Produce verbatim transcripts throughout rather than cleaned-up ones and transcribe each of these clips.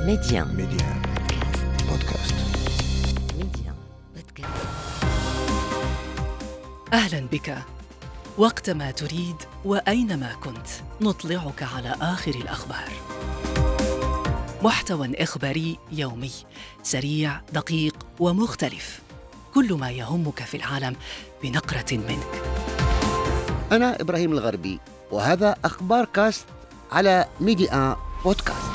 ميديان ميديان بودكاست. ميديان بودكاست. أهلاً بك. وقتما تريد وأينما كنت نطلعك على آخر الأخبار. محتوى إخباري يومي سريع دقيق ومختلف، كل ما يهمك في العالم بنقرة منك. أنا إبراهيم الغربي، وهذا أخبار كاست على ميديان بودكاست.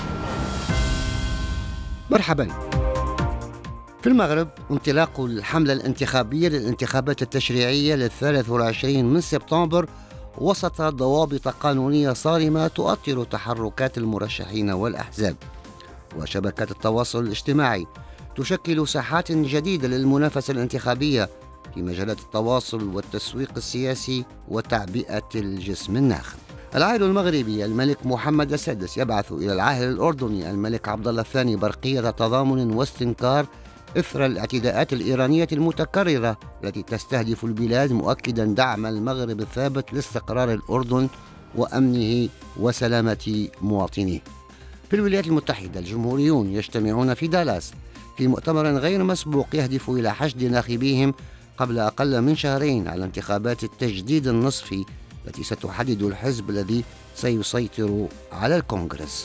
مرحباً. في المغرب انطلاق الحملة الانتخابية للانتخابات التشريعية للثالث والعشرين من سبتمبر وسط ضوابط قانونية صارمة تؤطر تحركات المرشحين والأحزاب، وشبكات التواصل الاجتماعي تشكل ساحات جديدة للمنافسة الانتخابية في مجالات التواصل والتسويق السياسي وتعبئة الجسم الناخب. العاهل المغربي الملك محمد السادس يبعث إلى العاهل الأردني الملك عبد الله الثاني برقية تضامن واستنكار إثر الاعتداءات الإيرانية المتكررة التي تستهدف البلاد، مؤكدا دعم المغرب الثابت لاستقرار الأردن وأمنه وسلامة مواطنيه. في الولايات المتحدة الجمهوريون يجتمعون في دالاس في مؤتمر غير مسبوق يهدف إلى حشد ناخبيهم قبل أقل من شهرين على انتخابات التجديد النصفي التي ستحدد الحزب الذي سيسيطر على الكونغرس.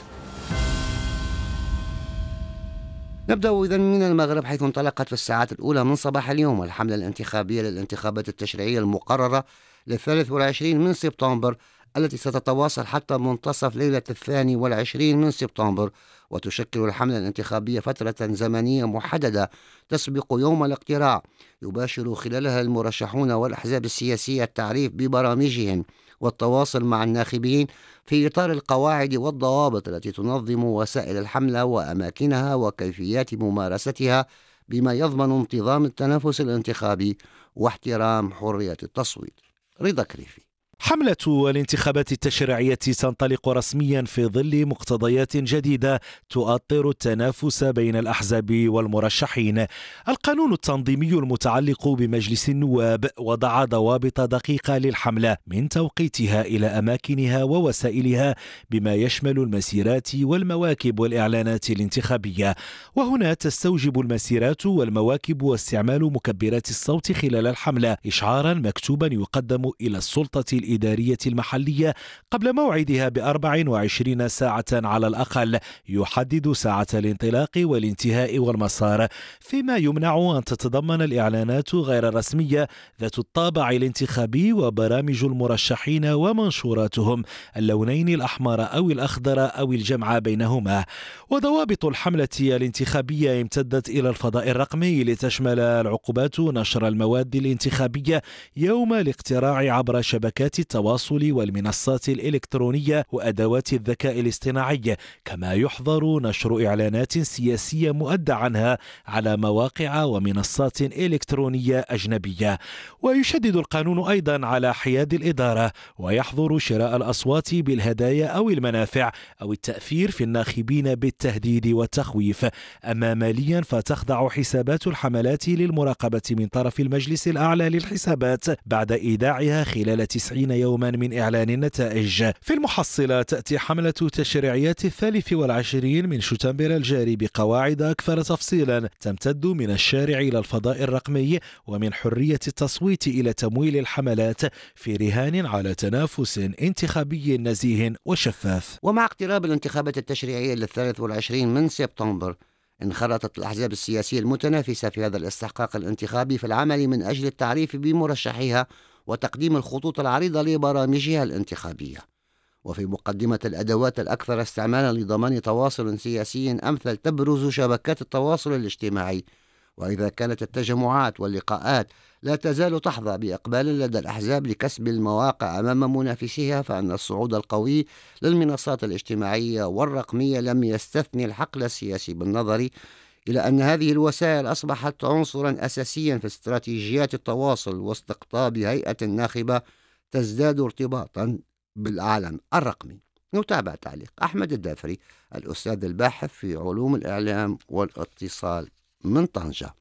نبدأ إذن من المغرب، حيث انطلقت في الساعات الأولى من صباح اليوم الحملة الانتخابية للانتخابات التشريعية المقررة للثالث والعشرين من سبتمبر التي ستتواصل حتى منتصف ليلة الثاني والعشرين من سبتمبر، وتشكل الحملة الانتخابية فترة زمنية محددة تسبق يوم الاقتراع يباشر خلالها المرشحون والأحزاب السياسية التعريف ببرامجهم والتواصل مع الناخبين في إطار القواعد والضوابط التي تنظم وسائل الحملة وأماكنها وكيفيات ممارستها، بما يضمن انتظام التنافس الانتخابي واحترام حرية التصويت. رضا كريفي. حملة الانتخابات التشريعية تنطلق رسميا في ظل مقتضيات جديدة تؤطر التنافس بين الأحزاب والمرشحين. القانون التنظيمي المتعلق بمجلس النواب وضع ضوابط دقيقة للحملة من توقيتها إلى أماكنها ووسائلها، بما يشمل المسيرات والمواكب والإعلانات الانتخابية. وهنا تستوجب المسيرات والمواكب واستعمال مكبرات الصوت خلال الحملة إشعارا مكتوبا يقدم إلى السلطة الإدارية المحلية قبل موعدها بأربع وعشرين ساعة على الأقل، يحدد ساعة الانطلاق والانتهاء والمسار، فيما يمنع أن تتضمن الإعلانات غير الرسمية ذات الطابع الانتخابي وبرامج المرشحين ومنشوراتهم اللونين الأحمر أو الأخضر أو الجمع بينهما. وضوابط الحملة الانتخابية امتدت إلى الفضاء الرقمي لتشمل العقوبات نشر المواد الانتخابية يوم الاقتراع عبر شبكات التواصل والمنصات الإلكترونية وأدوات الذكاء الاصطناعي، كما يحظر نشر إعلانات سياسية مؤدى عنها على مواقع ومنصات إلكترونية أجنبية. ويشدد القانون أيضا على حياد الإدارة، ويحظر شراء الأصوات بالهدايا أو المنافع أو التأثير في الناخبين بالتهديد والتخويف. أما ماليا فتخضع حسابات الحملات للمراقبة من طرف المجلس الأعلى للحسابات بعد إيداعها خلال تسعين يوما من إعلان النتائج. في المحصلة تأتي حملة تشريعيات الثالث والعشرين من شتنبر الجاري بقواعد أكثر تفصيلا تمتد من الشارع إلى الفضاء الرقمي ومن حرية التصويت إلى تمويل الحملات، في رهان على تنافس انتخابي نزيه وشفاف. ومع اقتراب الانتخابات التشريعية للثالث والعشرين من سبتمبر، انخرطت الأحزاب السياسية المتنافسة في هذا الاستحقاق الانتخابي في العمل من أجل التعريف بمرشحيها وتقديم الخطوط العريضة لبرامجها الانتخابية. وفي مقدمة الأدوات الأكثر استعمالا لضمان تواصل سياسي أمثل تبرز شبكات التواصل الاجتماعي. وإذا كانت التجمعات واللقاءات لا تزال تحظى بإقبال لدى الأحزاب لكسب المواقع أمام منافسيها، فإن الصعود القوي للمنصات الاجتماعية والرقمية لم يستثني الحقل السياسي، بالنظر إلى أن هذه الوسائل أصبحت عنصرا أساسيا في استراتيجيات التواصل واستقطاب هيئة الناخبة تزداد ارتباطا بالعالم الرقمي. نتابع تعليق أحمد الدافري الأستاذ الباحث في علوم الإعلام والاتصال من طنجة.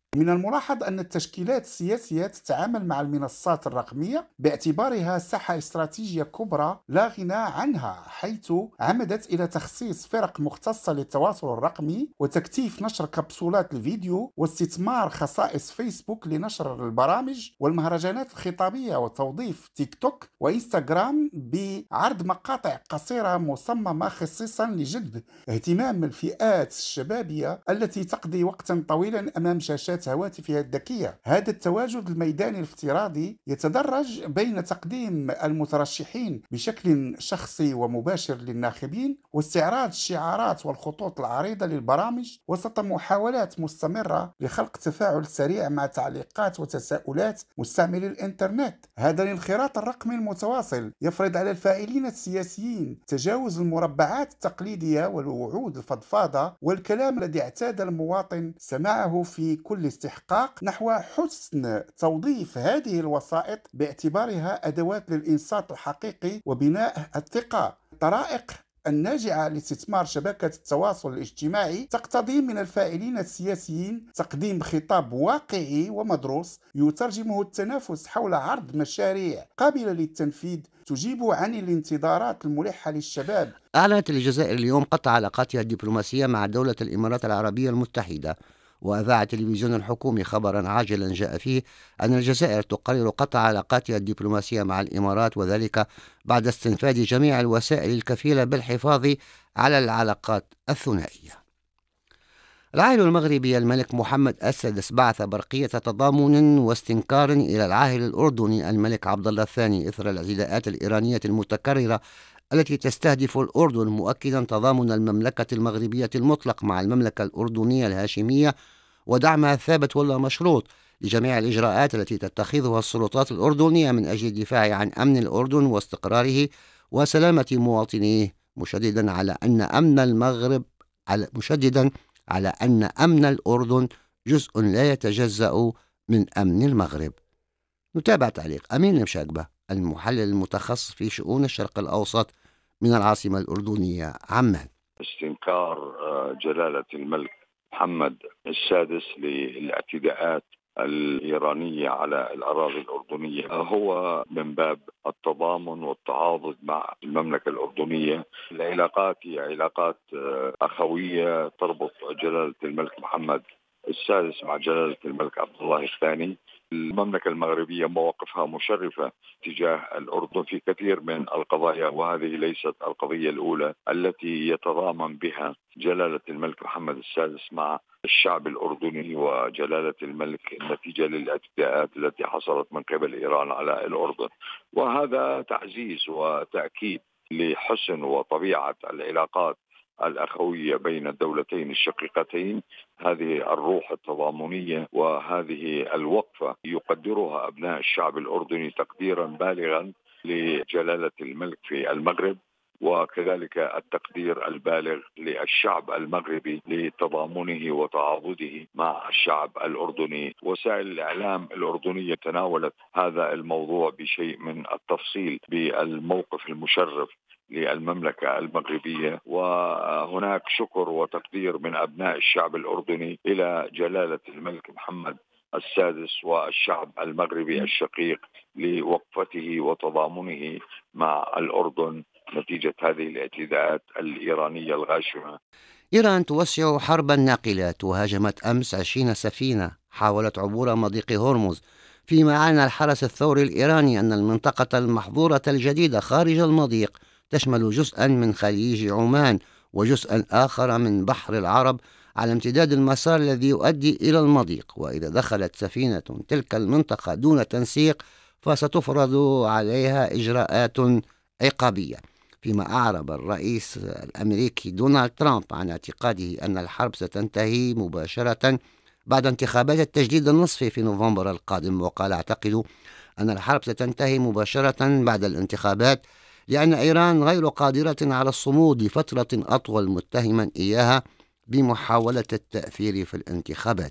من الملاحظ أن التشكيلات السياسية تتعامل مع المنصات الرقمية باعتبارها ساحة استراتيجية كبرى لا غنى عنها، حيث عمدت إلى تخصيص فرق مختصة للتواصل الرقمي وتكثيف نشر كبسولات الفيديو واستثمار خصائص فيسبوك لنشر البرامج والمهرجانات الخطابية وتوظيف تيك توك وإنستغرام بعرض مقاطع قصيرة مصممة خصيصا لجذب اهتمام الفئات الشبابية التي تقضي وقتا طويلا أمام شاشات هواتفها الذكية. هذا التواجد الميداني الافتراضي يتدرج بين تقديم المترشحين بشكل شخصي ومباشر للناخبين واستعراض الشعارات والخطوط العريضة للبرامج وسط محاولات مستمرة لخلق تفاعل سريع مع تعليقات وتساؤلات مستعملي الإنترنت. هذا الانخراط الرقمي المتواصل يفرض على الفاعلين السياسيين تجاوز المربعات التقليدية والوعود الفضفاضة والكلام الذي اعتاد المواطن سماعه في كل استحقاق نحو حسن توظيف هذه الوسائط باعتبارها أدوات للإنصات الحقيقي وبناء الثقة. طرائق الناجعة لاستثمار شبكة التواصل الاجتماعي تقتضي من الفاعلين السياسيين تقديم خطاب واقعي ومدروس يترجمه التنافس حول عرض مشاريع قابلة للتنفيذ تجيب عن الانتظارات الملحة للشباب. أعلنت الجزائر اليوم قطع علاقاتها الدبلوماسية مع دولة الإمارات العربية المتحدة، وأذاع التلفزيون الحكومي خبرا عاجلا جاء فيه أن الجزائر تقرر قطع علاقاتها الدبلوماسية مع الإمارات، وذلك بعد استنفاد جميع الوسائل الكفيلة بالحفاظ على العلاقات الثنائية. العاهل المغربي الملك محمد السادس بعث برقية تضامن واستنكار إلى العاهل الأردني الملك عبد الله الثاني إثر الاعتداءات الإيرانية المتكررة التي تستهدف الأردن، مؤكدا تضامن المملكة المغربية المطلق مع المملكة الأردنية الهاشمية ودعمها الثابت ولا مشروط لجميع الإجراءات التي تتخذها السلطات الأردنية من أجل الدفاع عن أمن الأردن واستقراره وسلامة مواطنيه، مشددا على أن أمن المغرب على مشددا على أن أمن الأردن جزء لا يتجزأ من أمن المغرب. نتابع تعليق أمين المشاقبة المحلل المتخصص في شؤون الشرق الأوسط من العاصمة الأردنية عمان. استنكار جلالة الملك محمد السادس للاعتداءات الإيرانية على الأراضي الأردنية هو من باب التضامن والتعاضد مع المملكة الأردنية. العلاقات هي علاقات أخوية تربط جلالة الملك محمد السادس مع جلالة الملك عبد الله الثاني. المملكة المغربية مواقفها مشرفة تجاه الأردن في كثير من القضايا، وهذه ليست القضية الأولى التي يتضامن بها جلالة الملك محمد السادس مع الشعب الأردني وجلالة الملك نتيجة للاعتداءات التي حصلت من قبل إيران على الأردن، وهذا تعزيز وتأكيد لحسن وطبيعة العلاقات الأخوية بين الدولتين الشقيقتين. هذه الروح التضامنية وهذه الوقفة يقدرها أبناء الشعب الأردني تقديرا بالغا لجلالة الملك في المغرب، وكذلك التقدير البالغ للشعب المغربي لتضامنه وتعاضده مع الشعب الأردني. وسائل الإعلام الأردنية تناولت هذا الموضوع بشيء من التفصيل بالموقف المشرف للمملكة المغربية، وهناك شكر وتقدير من أبناء الشعب الأردني إلى جلالة الملك محمد السادس والشعب المغربي الشقيق لوقفته وتضامنه مع الأردن نتيجة هذه الاعتداءات الإيرانية الغاشمة. إيران توسع حرب الناقلات وهاجمت أمس عشرين سفينة حاولت عبور مضيق هرمز، فيما أعلن الحرس الثوري الإيراني أن المنطقة المحظورة الجديدة خارج المضيق تشمل جزءا من خليج عمان وجزءا آخر من بحر العرب على امتداد المسار الذي يؤدي إلى المضيق، وإذا دخلت سفينة تلك المنطقة دون تنسيق فستفرض عليها إجراءات عقابية. فيما أعرب الرئيس الأمريكي دونالد ترامب عن اعتقاده أن الحرب ستنتهي مباشرة بعد انتخابات التجديد النصفي في نوفمبر القادم، وقال أعتقد أن الحرب ستنتهي مباشرة بعد الانتخابات لأن إيران غير قادرة على الصمود لفترة أطول، متهما إياها بمحاولة التأثير في الانتخابات.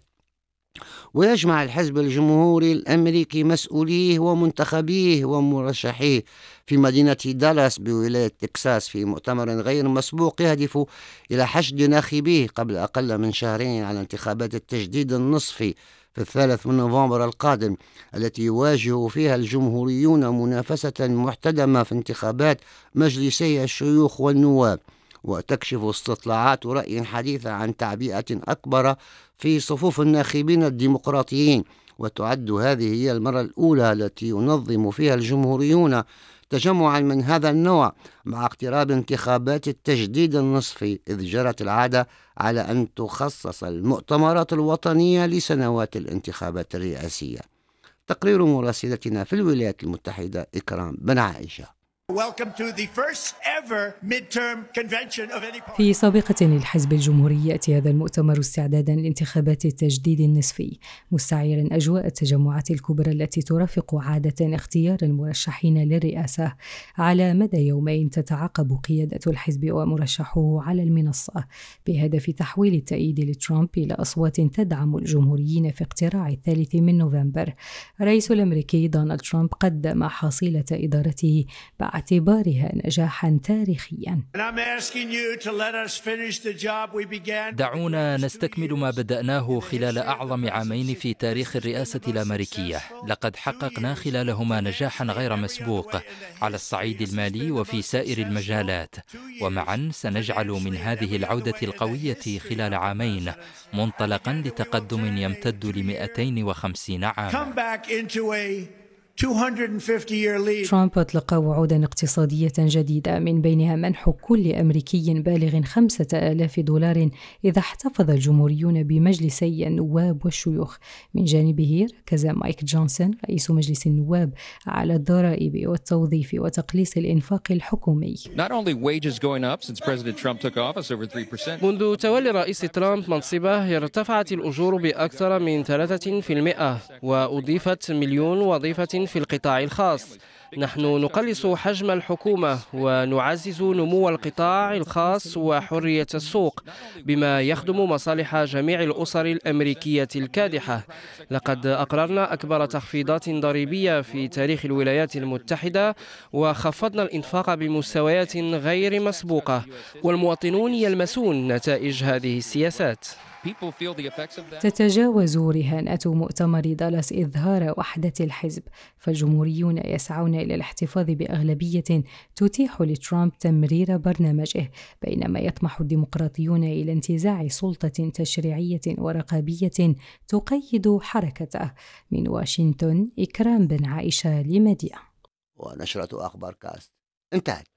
ويجمع الحزب الجمهوري الأمريكي مسؤوليه ومنتخبيه ومرشحيه في مدينة دالاس بولاية تكساس في مؤتمر غير مسبوق يهدف إلى حشد ناخبيه قبل أقل من شهرين على انتخابات التجديد النصفي في الثالث من نوفمبر القادم، التي يواجه فيها الجمهوريون منافسة محتدمة في انتخابات مجلسي الشيوخ والنواب. وتكشف استطلاعات رأي حديثة عن تعبئة أكبر في صفوف الناخبين الديمقراطيين، وتعد هذه هي المرة الأولى التي ينظم فيها الجمهوريون تجمعا من هذا النوع مع اقتراب انتخابات التجديد النصفي، إذ جرت العادة على أن تخصص المؤتمرات الوطنية لسنوات الانتخابات الرئاسية. تقرير مراسلتنا في الولايات المتحدة إكرام بن عائشة. في سابقة للحزب الجمهوري يأتي هذا المؤتمر استعدادا لانتخابات التجديد النصفي، مستعيرا أجواء التجمعات الكبرى التي ترافق عادة اختيار المرشحين للرئاسة. على مدى يومين تتعاقب قيادة الحزب ومرشحوه على المنصة بهدف تحويل التأييد لترامب إلى أصوات تدعم الجمهوريين في اقتراع الثالث من نوفمبر. الرئيس الأمريكي دونالد ترامب قدم حصيلة إدارته باعتبارها نجاحا تاريخيا. دعونا نستكمل ما بدأناه خلال أعظم عامين في تاريخ الرئاسة الأمريكية. لقد حققنا خلالهما نجاحا غير مسبوق على الصعيد المالي وفي سائر المجالات، ومعا سنجعل من هذه العودة القوية خلال عامين منطلقا لتقدم يمتد لمئتين وخمسين عاما. ترامب أطلق وعودا اقتصادية جديدة، من بينها منح كل أمريكي بالغ خمسة آلاف دولار إذا احتفظ الجمهوريون بمجلسي النواب والشيوخ. من جانبه ركز مايك جونسون رئيس مجلس النواب على الضرائب والتوظيف وتقليص الإنفاق الحكومي. منذ تولي الرئيس ترامب منصبه ارتفعت الأجور بأكثر من ثلاثة بالمئة، وأضيفت مليون وظيفة في القطاع الخاص. نحن نقلص حجم الحكومة ونعزز نمو القطاع الخاص وحرية السوق بما يخدم مصالح جميع الأسر الأمريكية الكادحة. لقد أقررنا أكبر تخفيضات ضريبية في تاريخ الولايات المتحدة، وخفضنا الإنفاق بمستويات غير مسبوقة، والمواطنون يلمسون نتائج هذه السياسات. تتجاوز رهانات مؤتمر دالاس إظهار وحدة الحزب، فالجمهوريون يسعون إلى الاحتفاظ بأغلبية تتيح لترامب تمرير برنامجه، بينما يطمح الديمقراطيون إلى انتزاع سلطة تشريعية ورقابية تقيد حركته. من واشنطن إكرام بن عائشة لمديا. ونشرة أخبار كاست انتهت.